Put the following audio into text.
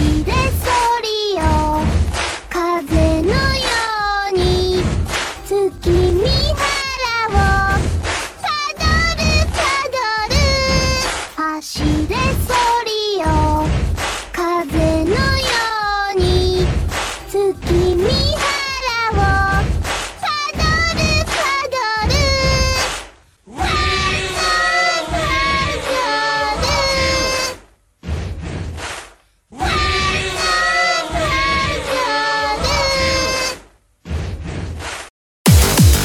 れそりよ風のように月見原をたどるたどる走れそりよ風